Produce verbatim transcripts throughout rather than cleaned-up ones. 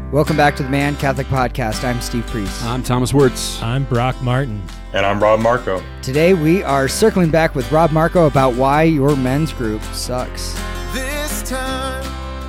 Welcome back to the Man Catholic Podcast. I'm Steve Priest. I'm Thomas Wirtz. I'm Brock Martin. And I'm Rob Marco. Today we are circling back with Rob Marco about why your men's group sucks. This time.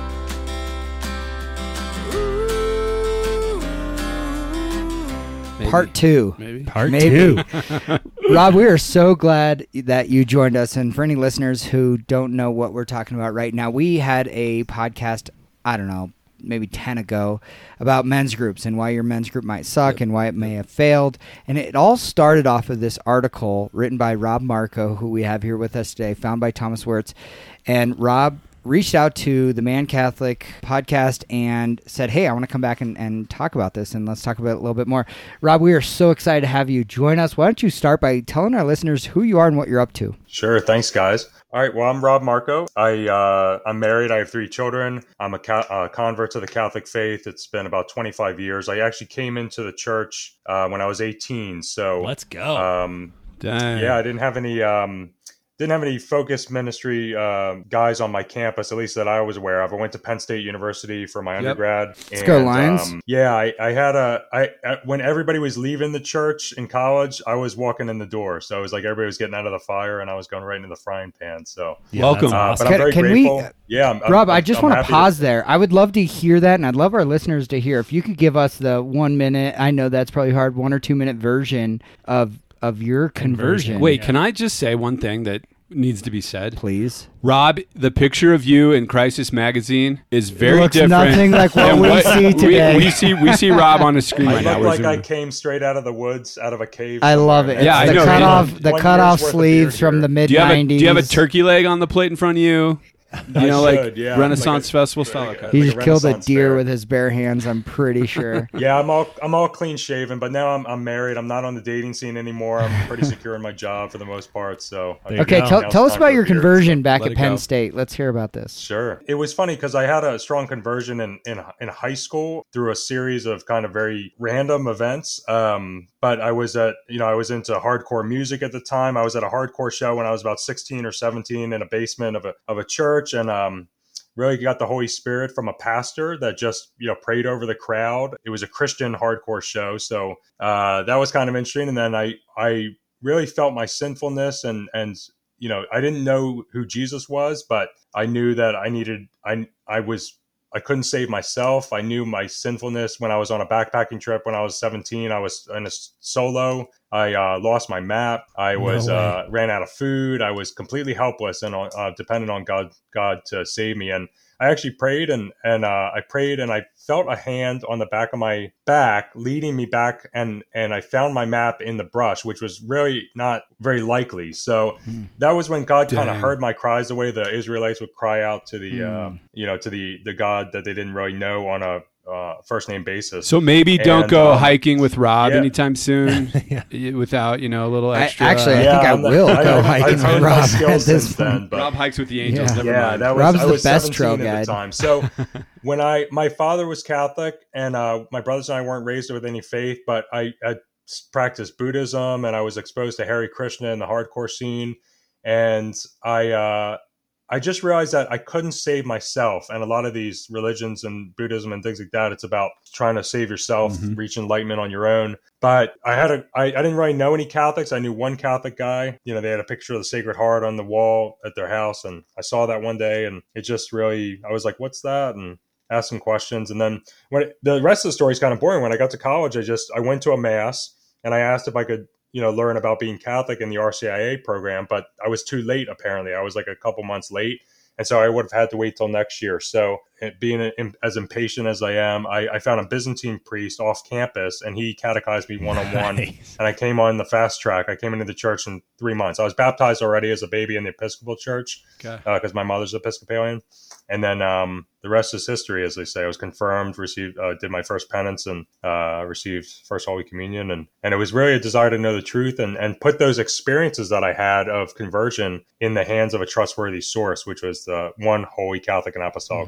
Maybe. Part two. Maybe. Part Maybe. two. Rob, we are so glad that you joined us. And for any listeners who don't know what we're talking about right now, we had a podcast, I don't know, maybe ten ago about men's groups and why your men's group might suck Yep. and why it may have failed. And it all started off of this article written by Rob Marco, who we have here with us today, found by Thomas Wirtz. And Rob reached out to the Man Catholic Podcast and said, hey, I want to come back and, and talk about this, and let's talk about it a little bit more. Rob, we are so excited to have you join us. Why don't you start by telling our listeners who you are and what you're up to? Sure. Thanks, guys. All right. Well, I'm Rob Marco. I, uh, I'm married. I have three children. I'm a ca- uh, convert to the Catholic faith. It's been about twenty-five years. I actually came into the church uh, when I was eighteen. So Let's go. Um, Dang. yeah, I didn't have any... Um, Didn't have any focused ministry uh, guys on my campus, at least that I was aware of. I went to Penn State University for my Yep. undergrad. Let's and, go, Lions. Um, yeah, I, I had a I, I when everybody was leaving the church in college, I was walking in the door. So it was like everybody was getting out of the fire, and I was going right into the frying pan. So, Yeah, welcome. that's uh, awesome. but I'm very Can- can we- grateful. yeah, I'm, Rob, I'm, I just I'm want to happy pause there. I would love to hear that, and I'd love our listeners to hear. If you could give us the one minute, I know that's probably hard, one or two minute version of of your conversion. Wait, can I just say one thing that needs to be said? please. Rob, the picture of you in Crisis Magazine is very Looks different. nothing like what than we see today. We, we see we see Rob on the screen I right now. look We're like I zooming. came straight out of the woods, out of a cave. I love it. somewhere. Yeah, It's I the know, cut man. off the One cut year's off worth of sleeves beard from the here. mid do you have a nineties. Do you have a turkey leg on the plate in front of you? You I know, like should, yeah. Renaissance Like a- Festival style. like a- Okay. He like just killed a Renaissance deer fair. with his bare hands, I'm pretty sure. Yeah, I'm all I'm all clean shaven, but now I'm I'm married. I'm not on the dating scene anymore. I'm pretty secure in my job for the most part. So There you Okay, go. tell, Now it's tell us time about for your a beer. conversion back Let at it Penn go. State. Let's hear about this. Sure. It was funny because I had a strong conversion in, in in high school through a series of kind of very random events. Um, but I was at, you know, I was into hardcore music at the time. I was at a hardcore show when I was about sixteen or seventeen in a basement of a of a church, and um, really got the Holy Spirit from a pastor that just, you know, prayed over the crowd. It was a Christian hardcore show, so uh, that was kind of interesting. And then I I really felt my sinfulness, and and you know, I didn't know who Jesus was, but I knew that I needed, I, I was, I couldn't save myself. I knew my sinfulness when I was on a backpacking trip when I was seventeen. I was in a solo. I uh, lost my map. I was way. uh, ran out of food. I was completely helpless and uh, dependent on God, God to save me. And I actually prayed and and uh, I prayed and I felt a hand on the back of my back leading me back, and and I found my map in the brush, which was really not very likely. So Hmm. that was when God kind of Dang. heard my cries the way the Israelites would cry out to the uh, Hmm. you know to the the God that they didn't really know on a uh, first name basis. So maybe don't And, go um, hiking with Rob yeah. anytime soon Yeah. y- without, you know, a little I, extra. actually, I Yeah, think I I'm not- will I- go I- hiking I've with honed my Rob at skills this since point. then, but- Rob hikes with the angels. Yeah. Never yeah, mind. that was Rob's I the was best trail seventeen at guide. the time. So when I my father was Catholic, and uh, my brothers and I weren't raised with any faith, but I had practiced Buddhism, and I was exposed to Hare Krishna and the hardcore scene, and I uh, I just realized that I couldn't save myself. And a lot of these religions and Buddhism and things like that, it's about trying to save yourself, Mhm. reach enlightenment on your own. But I had a, I, I didn't really know any Catholics. I knew one Catholic guy. You know, they had a picture of the Sacred Heart on the wall at their house, and I saw that one day, and it just really, I was like, "What's that?" And asked some questions. And then when it, the rest of the story is kind of boring. When I got to college, I just I went to a mass and I asked if I could, you know, learn about being Catholic in the R C I A program, but I was too late. Apparently, I was like a couple months late. And so I would have had to wait till next year. So being a, as impatient as I am, I, I found a Byzantine priest off campus, and he catechized me one-on-one. Nice. And I came on the fast track. I came into the church in three months. I was baptized already as a baby in the Episcopal Church Okay. because uh, my mother's Episcopalian. And then um, the rest is history, as they say. I was confirmed, received, uh, did my first penance, and uh, received First Holy Communion. And, and it was really a desire to know the truth and, and put those experiences that I had of conversion in the hands of a trustworthy source, which was the one Holy Catholic and Apostolic Mhm. Church.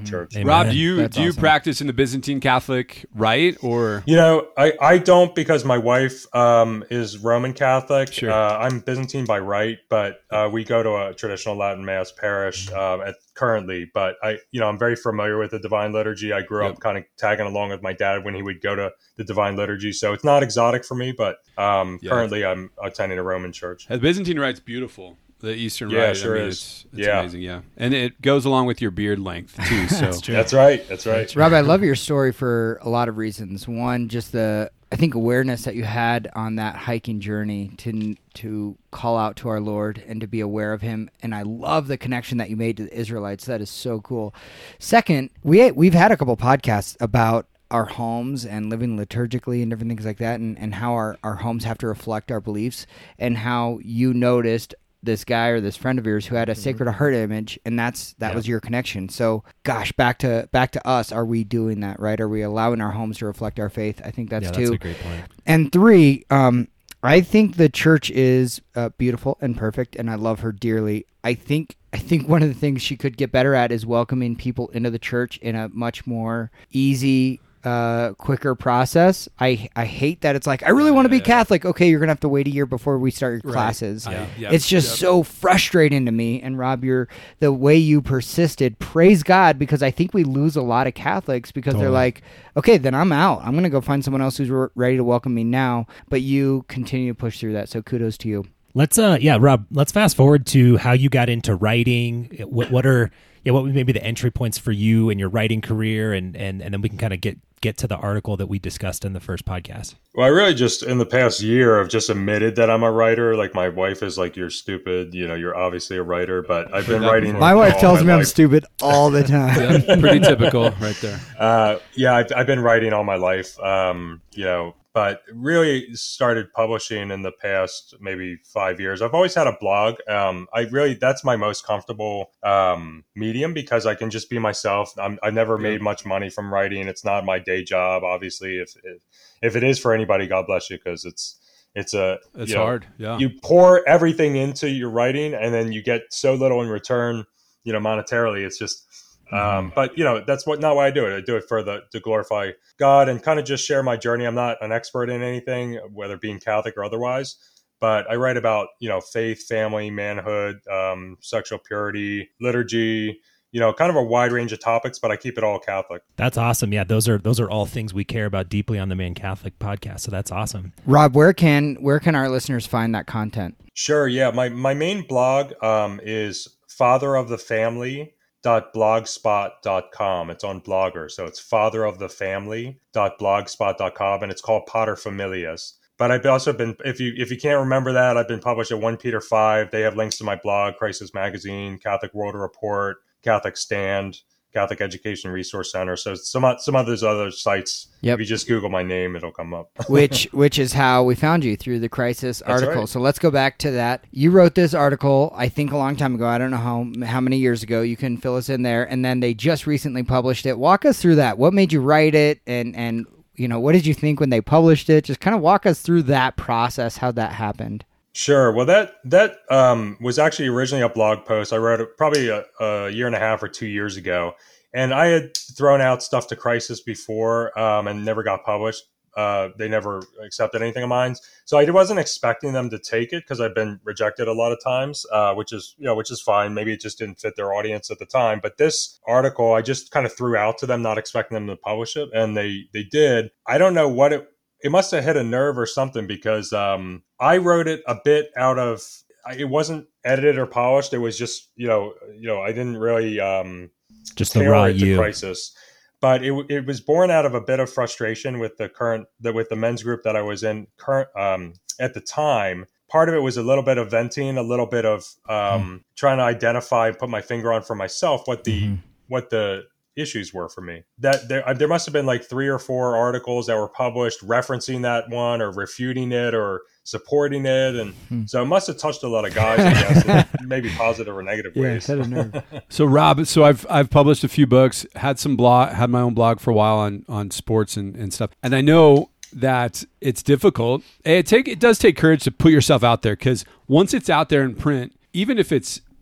Amen. Rob, do you That's do you awesome. practice in the Byzantine Catholic rite or? You know, I, I don't because my wife um, is Roman Catholic. Sure. Uh, I'm Byzantine by right, but uh, we go to a traditional Latin Mass parish um, at currently. But I, you know, I'm very familiar with the Divine Liturgy. I grew Yep. up kind of tagging along with my dad when he would go to the Divine Liturgy, so it's not exotic for me. But um, Yeah. currently, I'm attending a Roman church. The Byzantine rite's beautiful. The Eastern Yeah, rite, sure I mean, is. It's, it's Yeah. amazing, yeah, and it goes along with your beard length too. So That's true. That's right. That's right. Rob, I love your story for a lot of reasons. One, just the I think awareness that you had on that hiking journey to to call out to our Lord and to be aware of Him, and I love the connection that you made to the Israelites. That is so cool. Second, we we've had a couple podcasts about our homes and living liturgically and different things like that, and, and how our, our homes have to reflect our beliefs, and how you noticed this guy or this friend of yours who had a Sacred Heart image, and that's that Yeah. was your connection. So, gosh, back to back to us. Are we doing that right? Are we allowing our homes to reflect our faith? I think that's yeah, two. that's a great point. And three, um, I think the church is uh, beautiful and perfect, and I love her dearly. I think I think one of the things she could get better at is welcoming people into the church in a much more easy, uh, quicker process. I I hate that it's like, I really want to be Catholic. Okay, you're gonna have to wait a year before we start your Right. classes. I- yeah, It's just yeah. so frustrating to me. And Rob, you're the way you persisted. Praise God, because I think we lose a lot of Catholics because they're Totally. like, okay, then I'm out. I'm gonna go find someone else who's re- ready to welcome me now. But you continue to push through that. So kudos to you. Let's uh yeah, Rob, let's fast forward to how you got into writing. What what are yeah, what would maybe the entry points for you in your writing career, and and and then we can kind of get get to the article that we discussed in the first podcast. Well, I really just in the past year have just admitted that I'm a writer. Like my wife is like, "You're stupid. You know, you're obviously a writer." But I've been that writing. before. My wife all tells my me I'm life. stupid all the time. Yeah, pretty typical right there. Uh, yeah, I've, I've been writing all my life. Um, you know, but really started publishing in the past maybe five years. I've always had a blog. Um, I really that's my most comfortable um, medium because I can just be myself. I'm, I've never made much money from writing. It's not my day job, obviously. If if, if it is for anybody, God bless you, because it's it's a It's you know, hard. Yeah. you pour everything into your writing and then you get so little in return, you know, monetarily. It's just, um, but you know, that's what, not why I do it. I do it for the, to glorify God and kind of just share my journey. I'm not an expert in anything, whether being Catholic or otherwise, but I write about, you know, faith, family, manhood, um, sexual purity, liturgy, you know, kind of a wide range of topics, but I keep it all Catholic. That's awesome. Yeah, those are those are all things we care about deeply on the Man Catholic podcast. So that's awesome. Rob, where can where can our listeners find that content? Sure. Yeah. My, my main blog um, is father of the family dot blogspot dot com. It's on Blogger. So it's father of the family dot blogspot dot com, and it's called Pater Familias. But I've also been, if you if you can't remember that, I've been published at First Peter five. They have links to my blog, Crisis Magazine, Catholic World Report, Catholic Stand, Catholic Education Resource Center. So some some of those other sites, Yep. if you just Google my name, it'll come up. which which is how we found you, through the Crisis That's article. right. So let's go back to that. You wrote this article, I think, a long time ago. I don't know how how many years ago. You can fill us in there. And then they just recently published it. Walk us through that. What made you write it? And and you know, what did you think when they published it? Just kind of walk us through that process, how that happened. Sure. Well, that that um, was actually originally a blog post. I wrote it probably a, a year and a half or two years ago. And I had thrown out stuff to Crisis before um, and never got published. Uh, they never accepted anything of mine. So I wasn't expecting them to take it because I've been rejected a lot of times, uh, which is, you know, which is fine. Maybe it just didn't fit their audience at the time. But this article, I just kind of threw out to them, not expecting them to publish it. And they, they did. I don't know what it, it must have hit a nerve or something because um, I wrote it a bit out of, it wasn't edited or polished. It was just, you know, you know, I didn't really um, Just the tailor raw it to you. Crisis. But it, it was born out of a bit of frustration with the current, the, with the men's group that I was in current um, at the time. Part of it was a little bit of venting, a little bit of um, Mm-hmm. trying to identify, put my finger on for myself what the Mm-hmm. what the issues were for me. That there, there must have been like three or four articles that were published referencing that one or refuting it or supporting it, and Hmm. so it must have touched a lot of guys, I guess, in maybe positive or negative ways. a nerve. So Rob, so I've I've published a few books, had some blog, had my own blog for a while on on sports and, and stuff, and I know that it's difficult. It take it does take courage to put yourself out there because once it's out there in print, even if it's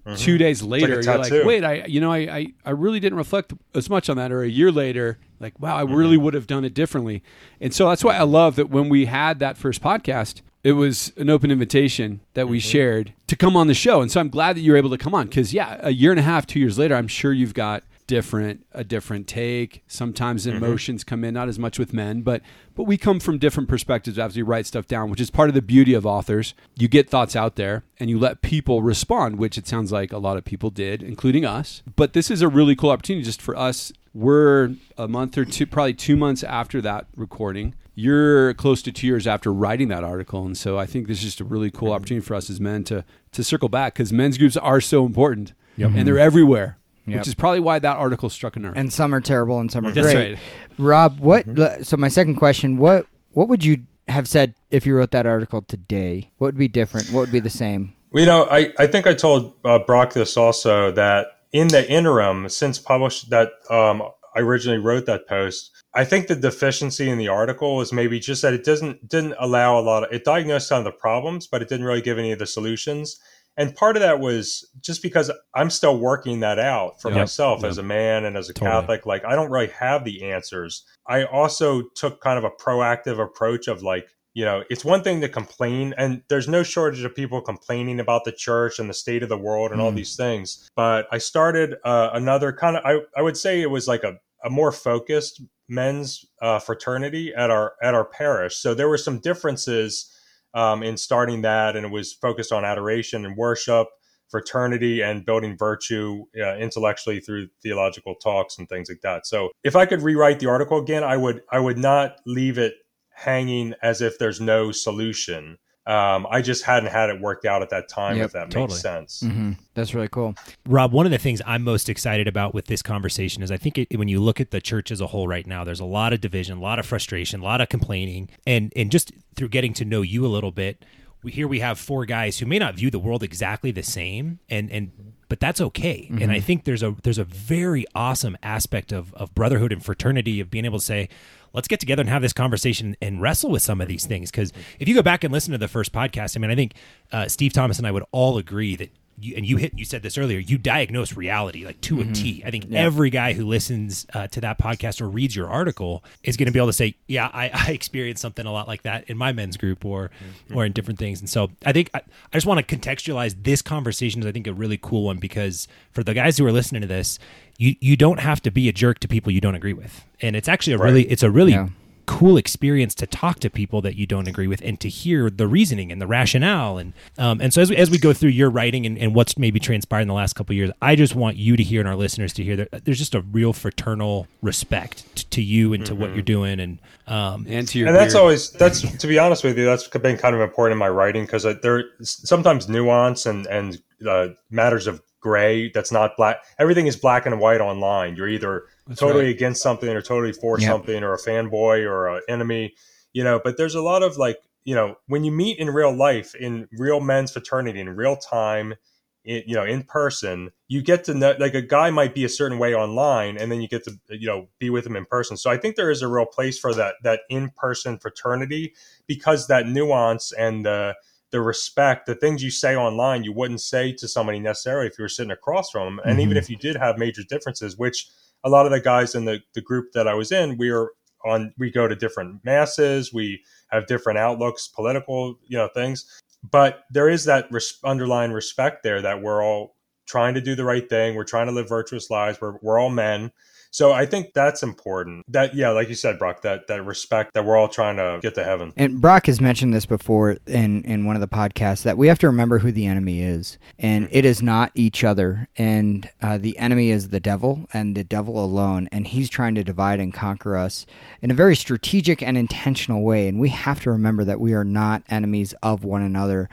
Mhm. two days later, like a you're like, tattoo. wait, I, you know, I, I, I really didn't reflect as much on that. Or a year later, like, wow, I really would have done it differently. And so that's why I love that when we had that first podcast, it was an open invitation that we Mm-hmm. shared to come on the show. And so I'm glad that you were able to come on because, yeah, a year and a half, two years later, I'm sure you've got different a different take. Sometimes emotions come in, not as much with men, but but we come from different perspectives as we write stuff down, which is part of the beauty of authors. You get thoughts out there and you let people respond, which it sounds like a lot of people did, including us. But this is a really cool opportunity just for us. We're a month or two, probably two months after that recording. You're close to two years after writing that article. And so I think this is just a really cool opportunity for us as men to to circle back because men's groups are so important and they're everywhere. Yep. Which is probably why that article struck a nerve. And some are terrible and some are That's great. right. Rob, what? So my second question: what what would you have said if you wrote that article today? What would be different? What would be the same? Well, you know, I, I think I told uh, Brock this also, that in the interim, since published that um, I originally wrote that post, I think the deficiency in the article is maybe just that it doesn't didn't allow a lot of, it diagnosed some of the problems, but it didn't really give any of the solutions. And part of that was just because I'm still working that out for Yep. myself Yep. as a man and as a Totally. Catholic. Like, I don't really have the answers. I also took kind of a proactive approach of like, you know, it's one thing to complain, and there's no shortage of people complaining about the church and the state of the world and all Mm. these things. But I started uh, another kind of, I, I would say it was like a, a more focused men's uh, fraternity at our at our parish. So there were some differences Um, in starting that, and it was focused on adoration and worship, fraternity, and building virtue uh, intellectually through theological talks and things like that. So if I could rewrite the article again, I would I would not leave it hanging as if there's no solution. Um, I just hadn't had it worked out at that time, Yep, if that totally. makes sense. Mm-hmm. That's really cool. Rob, one of the things I'm most excited about with this conversation is I think it, when you look at the church as a whole right now, there's a lot of division, a lot of frustration, a lot of complaining, and and just through getting to know you a little bit, we here we have four guys who may not view the world exactly the same, and and but that's okay. Mm-hmm. And I think there's a there's a very awesome aspect of of brotherhood and fraternity of being able to say, let's get together and have this conversation and wrestle with some of these things. Because if you go back and listen to the first podcast, I mean, I think uh, Steve Thomas and I would all agree that, you, and you hit, you said this earlier, you diagnose reality like to a T. I think Yeah. every guy who listens uh, to that podcast or reads your article is going to be able to say, yeah, I, I experienced something a lot like that in my men's group or or in different things. And so I think I, I just want to contextualize this conversation as I think a really cool one, because for the guys who are listening to this, you you don't have to be a jerk to people you don't agree with. And it's actually a Right. really it's a really Yeah. cool experience to talk to people that you don't agree with and to hear the reasoning and the rationale. And um, and so as we, as we go through your writing and, and what's maybe transpired in the last couple of years, I just want you to hear and our listeners to hear that there's just a real fraternal respect t- to you and to what you're doing. And um, And to your And that's beard. always, that's, to be honest with you, that's been kind of important in my writing, because there sometimes nuance and, and uh, matters of gray. That's not black. Everything is black and white online. You're either That's totally right. against something or totally for Yep. something, or a fanboy or an enemy, you know, but there's a lot of like, you know, when you meet in real life, in real men's fraternity, in real time, in, you know, in person, you get to know, like, a guy might be a certain way online, and then you get to, you know, be with him in person. So I think there is a real place for that, that in-person fraternity, because that nuance and the, the respect, the things you say online, you wouldn't say to somebody necessarily if you were sitting across from them. And Mhm. even if you did have major differences, which a lot of the guys in the, the group that I was in, we were on, we go to different masses, we have different outlooks, political, you know, things. But there is that res- underlying respect there, that we're all trying to do the right thing. We're trying to live virtuous lives. We're, we're all men. So I think that's important. That, yeah, like you said, Brock, that, that respect, that we're all trying to get to heaven. And Brock has mentioned this before in, in one of the podcasts, that we have to remember who the enemy is. And it is not each other. And uh, the enemy is the devil, and the devil alone. And he's trying to divide and conquer us in a very strategic and intentional way. And we have to remember that we are not enemies of one another.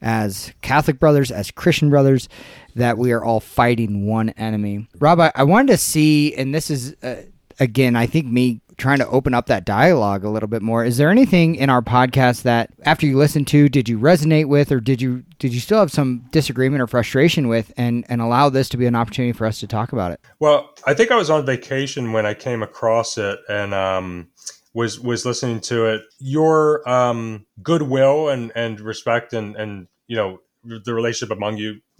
As Catholic brothers, as Christian brothers, that we are all fighting one enemy. Rob, I, I wanted to see, and this is, uh, again, I think me trying to open up that dialogue a little bit more. Is there anything in our podcast that, after you listened to, did you resonate with, or did you did you still have some disagreement or frustration with, and, and allow this to be an opportunity for us to talk about it? Well, I think I was on vacation when I came across it, and um, was was listening to it. Your um, goodwill and, and respect and, and, you know, the relationship among you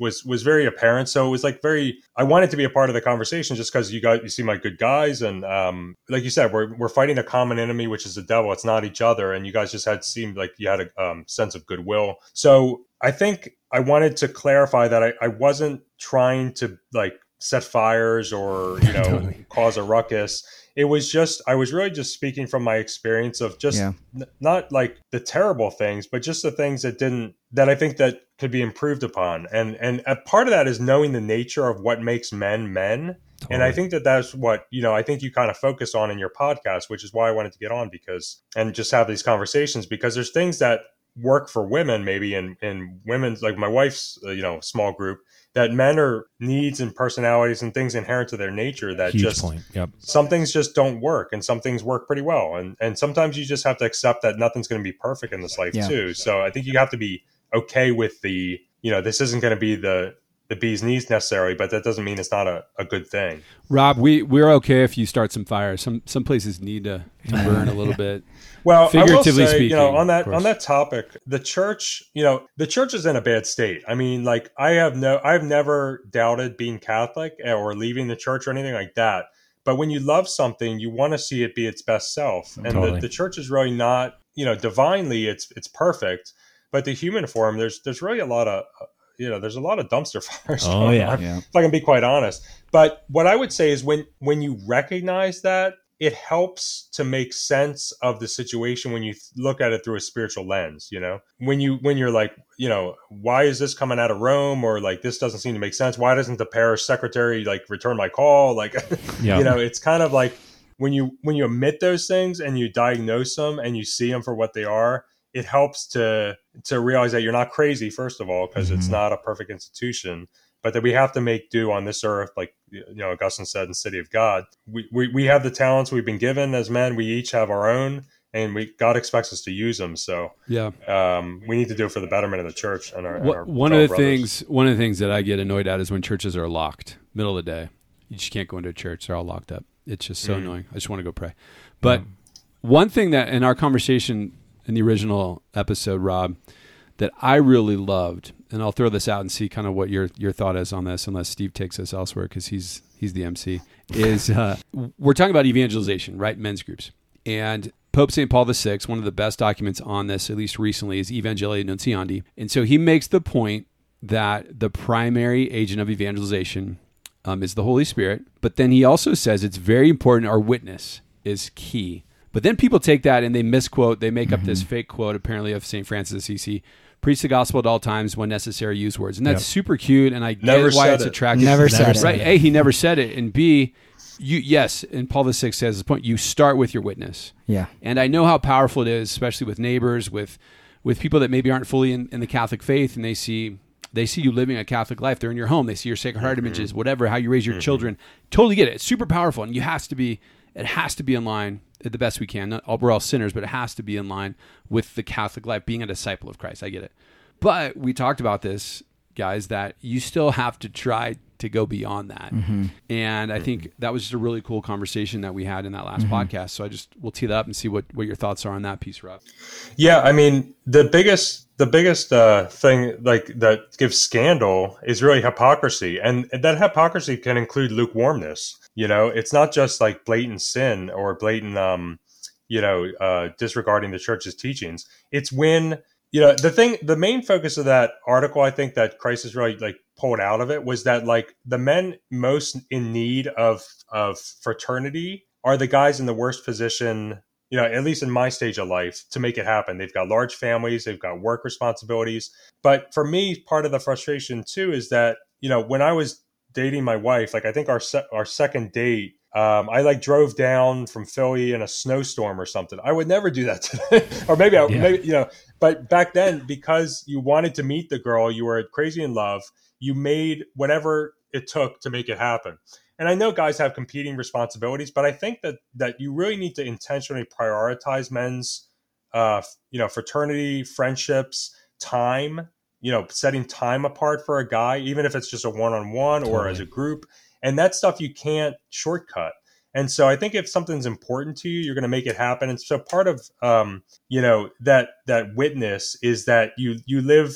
was was very apparent. So it was like very, I wanted to be a part of the conversation just because you got you seem like good guys, and um, like you said, we're we're fighting a common enemy, which is the devil. It's not each other, and you guys just had seemed like you had a um, sense of goodwill. So I think I wanted to clarify that I, I wasn't trying to like set fires or you know totally. cause a ruckus. It was just, I was really just speaking from my experience of just yeah. n- not like the terrible things, but just the things that didn't, that I think that could be improved upon. And, and a part of that is knowing the nature of what makes men men. Totally. And I think that that's what, you know, I think you kind of focus on in your podcast, which is why I wanted to get on because, and just have these conversations because there's things that work for women, maybe in, in women's, like my wife's, uh, you know, small group, that men are needs and personalities and things inherent to their nature that Huge just point. Yep. Some things just don't work and some things work pretty well. And and sometimes you just have to accept that nothing's going to be perfect in this life yeah. too. So I think you have to be okay with the, you know, this isn't going to be the the bee's knees necessarily, but that doesn't mean it's not a, a good thing. Rob, we, we're okay if you start some fires. Some some places need to, to burn a little bit. Well, figuratively I will say, speaking, you know, on that on that topic, the church, you know, the church is in a bad state. I mean, like I have no, I've never doubted being Catholic or leaving the church or anything like that. But when you love something, you want to see it be its best self, and totally. the, the church is really not, you know, divinely, it's it's perfect, but the human form, there's there's really a lot of, you know, there's a lot of dumpster fires. Oh yeah, on, yeah. If I can be quite honest. But what I would say is when when you recognize that, it helps to make sense of the situation when you th- look at it through a spiritual lens, you know, when you, when you're like, you know, why is this coming out of Rome? Or like, this doesn't seem to make sense. Why doesn't the parish secretary like return my call? Like, yeah. you know, it's kind of like when you, when you admit those things and you diagnose them and you see them for what they are, it helps to, to realize that you're not crazy, first of all, because mm-hmm. it's not a perfect institution. But that we have to make do on this earth, like you know, Augustine said in City of God. We, we we have the talents we've been given as men. We each have our own, and we God expects us to use them. So yeah, um, we need to do it for the betterment of the church and our. What, and our one of the brothers. things, one of the things that I get annoyed at is when churches are locked, middle of the day. You just can't go into a church; they're all locked up. It's just so mm. annoying. I just want to go pray. But mm. one thing that in our conversation in the original episode, Rob, that I really loved. And I'll throw this out and see kind of what your your thought is on this, unless Steve takes us elsewhere because he's he's the M C. Is uh, we're talking about evangelization, right? Men's groups. And Pope Saint Paul the Sixth, one of the best documents on this, at least recently, is Evangelii Nuntiandi. And so he makes the point that the primary agent of evangelization um, is the Holy Spirit. But then he also says it's very important our witness is key. But then people take that and they misquote, they make mm-hmm. up this fake quote apparently of Saint Francis of Assisi. Preach the gospel at all times, when necessary, use words. And that's yep. super cute, and I never get why it's it. attractive. Never, never said it. Right? A, he never said it. And B, you yes, and Paul the Sixth says this point, you start with your witness. Yeah. And I know how powerful it is, especially with neighbors, with with people that maybe aren't fully in, in the Catholic faith, and they see they see you living a Catholic life. They're in your home. They see your Sacred Heart mm-hmm. images, whatever, how you raise your mm-hmm. children. Totally get it. It's super powerful, and you has to be, it has to be in line the best we can. Not, we're all sinners, but it has to be in line with the Catholic life, being a disciple of Christ. I get it. But we talked about this, guys, that you still have to try to go beyond that. Mm-hmm. And I think that was just a really cool conversation that we had in that last mm-hmm. podcast. So I just, we'll tee that up and see what, what your thoughts are on that piece, Rob. Yeah, I mean, the biggest the biggest uh, thing like that gives scandal is really hypocrisy. And that hypocrisy can include lukewarmness. You know, it's not just like blatant sin or blatant, um, you know, uh, disregarding the church's teachings. It's when... You know, the thing, the main focus of that article, I think that Christ is really like pulled out of it was that like the men most in need of, of fraternity are the guys in the worst position, you know, at least in my stage of life to make it happen. They've got large families, they've got work responsibilities. But for me, part of the frustration too, is that, you know, when I was dating my wife, like I think our, se- our second date, Um, I like drove down from Philly in a snowstorm or something. I would never do that today. Or maybe, I, yeah. maybe, you know, but back then, because you wanted to meet the girl, you were crazy in love, you made whatever it took to make it happen. And I know guys have competing responsibilities, but I think that, that you really need to intentionally prioritize men's, uh, you know, fraternity, friendships, time, you know, setting time apart for a guy, even if it's just a one-on-one totally. Or as a group. And that stuff you can't shortcut. And so I think if something's important to you, you're going to make it happen. And so part of, um, you know, that that witness is that you you live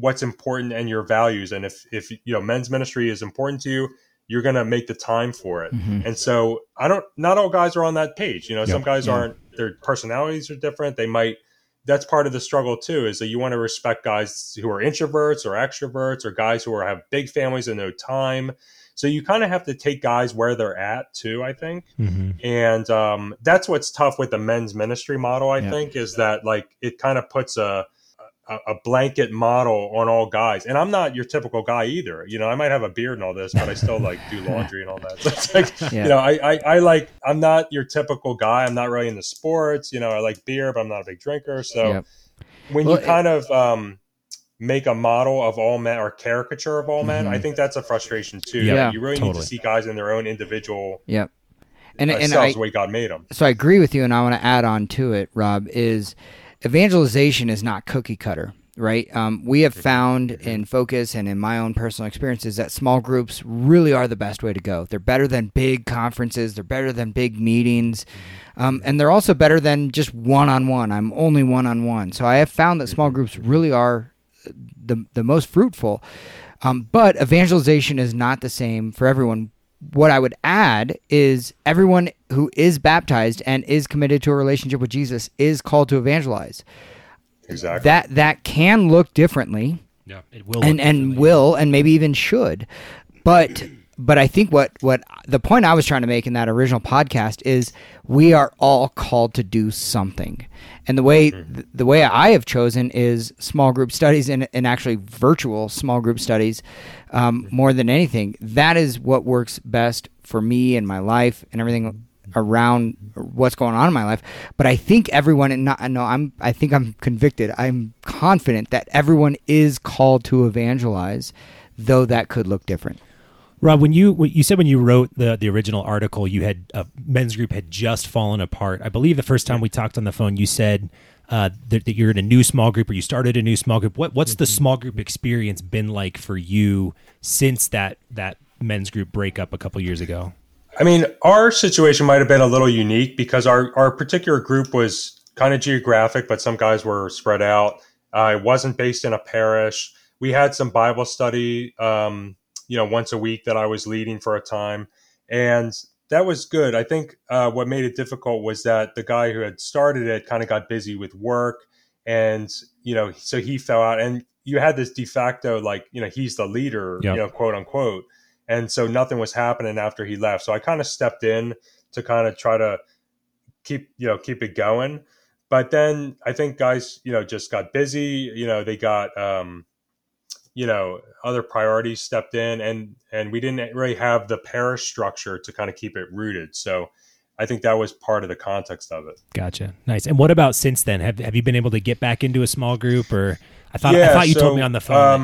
what's important and your values. And if, if, you know, men's ministry is important to you, you're going to make the time for it. Mm-hmm. And so I don't, not all guys are on that page. You know, yep. some guys yeah. aren't, their personalities are different. They might, that's part of the struggle too, is that you want to respect guys who are introverts or extroverts or guys who are, have big families and no time. So you kind of have to take guys where they're at too, I think. Mm-hmm. And um, that's what's tough with the men's ministry model, I yeah. think, is that like it kind of puts a, a a blanket model on all guys. And I'm not your typical guy either. You know, I might have a beard and all this, but I still like do laundry and all that. So it's like, yeah. you know, I, I, I like, I'm not your typical guy. I'm not really into sports. You know, I like beer, but I'm not a big drinker. So yep. when well, you kind it, of um, make a model of all men or caricature of all men, mm-hmm. I think that's a frustration too. Yeah, you really totally. need to see guys in their own individual yep. and, uh, and selves I, the way God made them. So I agree with you. And I want to add on to it, Rob, is evangelization is not cookie cutter, right? Um, we have found in Focus and in my own personal experiences that small groups really are the best way to go. They're better than big conferences. They're better than big meetings. Um, and they're also better than just one-on-one. I'm only one-on-one. So I have found that small groups really are the the most fruitful. Um, but evangelization is not the same for everyone. What I would add is everyone who is baptized and is committed to a relationship with Jesus is called to evangelize. Exactly. That that can look differently. Yeah, it will. And and will and maybe even should. But but I think what what the point I was trying to make in that original podcast is we are all called to do something. And the way mm-hmm. the way I have chosen is small group studies and, and actually virtual small group studies um, more than anything. That is what works best for me and my life and everything around what's going on in my life. But I think everyone, and not, no, I'm, I think I'm convicted. I'm confident that everyone is called to evangelize, though that could look different. Rob, when you when you said when you wrote the the original article, you had a men's group had just fallen apart. I believe the first time we talked on the phone, you said uh, that, that you're in a new small group or you started a new small group. What what's the small group experience been like for you since that that men's group breakup a couple years ago? I mean, our situation might have been a little unique because our our particular group was kind of geographic, but some guys were spread out. Uh, it wasn't based in a parish. We had some Bible study. Um, you know, once a week that I was leading for a time. And that was good. I think uh, what made it difficult was that the guy who had started it kind of got busy with work. And, you know, so he fell out. And you had this de facto, like, you know, he's the leader, yep. you know, quote unquote. And so nothing was happening after he left. So I kind of stepped in to kind of try to keep, you know, keep it going. But then I think guys, you know, just got busy. You know, they got, um, you know, other priorities stepped in and, and we didn't really have the parish structure to kind of keep it rooted. So I think that was part of the context of it. Gotcha. Nice. And what about since then? Have have you been able to get back into a small group or I thought, yeah, I thought you so, told me on the phone. Um,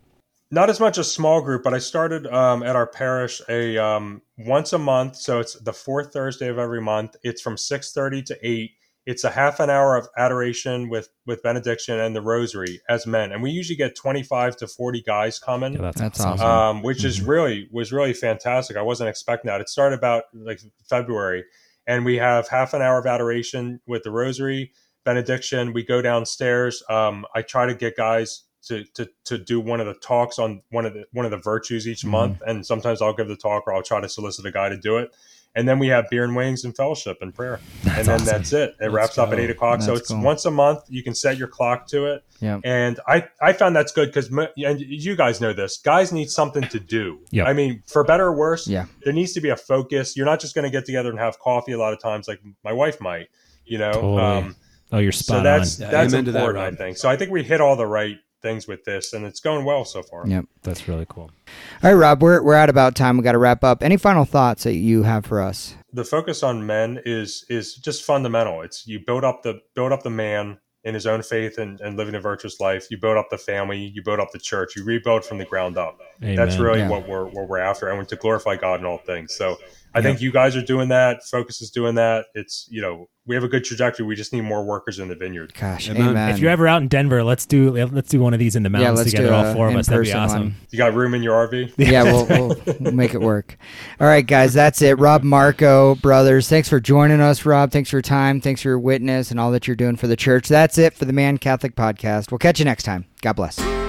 not as much a small group, but I started um, at our parish a um, once a month. So it's the fourth Thursday of every month. It's from six thirty to eight. It's a half an hour of adoration with, with benediction and the rosary as men. And we usually get twenty-five to forty guys coming. Yeah, that's, that's awesome. Um, which mm-hmm. is really, was really fantastic. I wasn't expecting that. It started about like February and we have half an hour of adoration with the rosary, benediction. We go downstairs. Um, I try to get guys to, to, to do one of the talks on one of the, one of the virtues each mm-hmm. month. And sometimes I'll give the talk or I'll try to solicit a guy to do it. And then we have beer and wings and fellowship and prayer. That's and then awesome. That's it. It Let's wraps go. up at eight o'clock. That's so it's cool. Once a month. You can set your clock to it. Yeah. And I, I found that's good because, and you guys know this, guys need something to do. Yep. I mean, for better or worse, yeah. there needs to be a focus. You're not just going to get together and have coffee a lot of times like my wife might, you know. Totally. Um, oh, you're spot so that's, on. Yeah, that's amen to that, important, Rob. I think. So I think we hit all the right things with this and it's going well so far. Yep. That's really cool. All right, Rob, we're we're at about time. We got to wrap up. Any final thoughts that you have for us? The focus on men is is just fundamental. It's you build up the build up the man in his own faith and, and living a virtuous life. You build up the family, you build up the church, you rebuild from the ground up. Amen. That's really yeah. what we're what we're after, and we're to glorify God in all things. So I yeah. think you guys are doing that. Focus is doing that. It's, you know, we have a good trajectory. We just need more workers in the vineyard. Gosh, Amen. amen. If you're ever out in Denver, let's do let's do one of these in the mountains yeah, let's together, do all four of us. That'd be awesome. One. You got room in your R V? Yeah, we'll, we'll, we'll make it work. All right, guys, that's it. Rob Marco, brothers, thanks for joining us, Rob. Thanks for your time. Thanks for your witness and all that you're doing for the church. That's it for the Man Catholic Podcast. We'll catch you next time. God bless.